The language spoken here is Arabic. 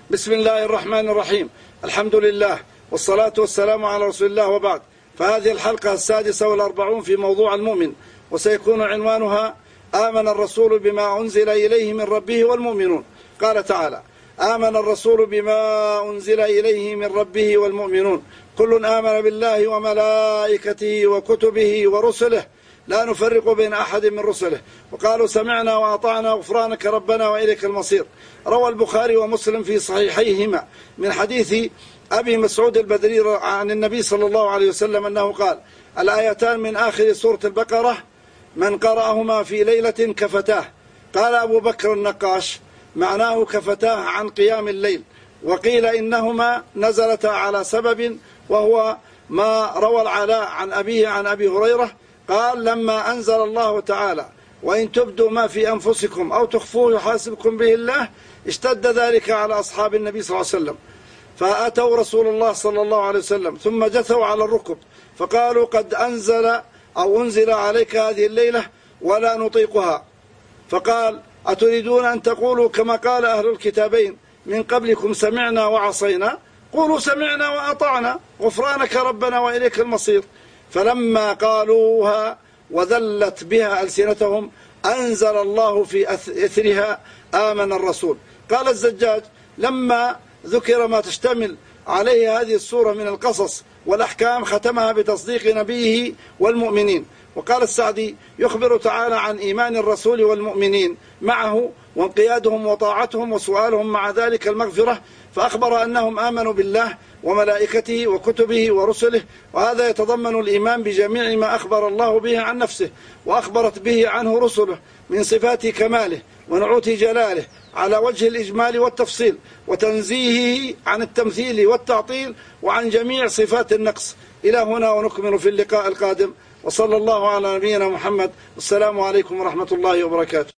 بسم الله الرحمن الرحيم. الحمد لله والصلاة والسلام على رسول الله، وبعد. فهذه الحلقة 46 في موضوع المؤمن، وسيكون عنوانها آمن الرسول بما أنزل إليه من ربه والمؤمنون. قال تعالى: آمن الرسول بما أنزل إليه من ربه والمؤمنون كل آمن بالله وملائكته وكتبه ورسله لا نفرق بين أحد من رسله وقالوا سمعنا وأطعنا غفرانك ربنا وإليك المصير. روى البخاري ومسلم في صحيحيهما من حديث أبي مسعود البدري عن النبي صلى الله عليه وسلم أنه قال: الآيتان من آخر سورة البقرة من قرأهما في ليلة كفتاه. قال أبو بكر النقاش: معناه كفتاه عن قيام الليل. وقيل إنهما نزلتا على سبب، وهو ما روى العلاء عن أبيه عن أبي هريرة قال: لما أنزل الله تعالى: وإن تبدوا ما في أنفسكم أو تخفوه يحاسبكم به الله، اشتد ذلك على أصحاب النبي صلى الله عليه وسلم، فأتوا رسول الله صلى الله عليه وسلم ثم جثوا على الركب فقالوا: قد أنزل عليك هذه الليلة ولا نطيقها. فقال: أتريدون أن تقولوا كما قال أهل الكتابين من قبلكم سمعنا وعصينا؟ قولوا سمعنا وأطعنا غفرانك ربنا وإليك المصير. فلما قالوها وذلت بها ألسنتهم أنزل الله في إثرها آمن الرسول. قال الزجاج: لما ذكر ما تشتمل عليه هذه السورة من القصص والأحكام ختمها بتصديق نبيه والمؤمنين. وقال السعدي: يخبر تعالى عن إيمان الرسول والمؤمنين معه وانقيادهم وطاعتهم وسؤالهم مع ذلك المغفرة، فأخبر أنهم آمنوا بالله وملائكته وكتبه ورسله، وهذا يتضمن الإيمان بجميع ما أخبر الله به عن نفسه وأخبرت به عنه رسله من صفات كماله ونعوت جلاله على وجه الإجمال والتفصيل، وتنزيهه عن التمثيل والتعطيل وعن جميع صفات النقص. إلى هنا، ونكمل في اللقاء القادم، وصلى الله على نبينا محمد. والسلام عليكم ورحمة الله وبركاته.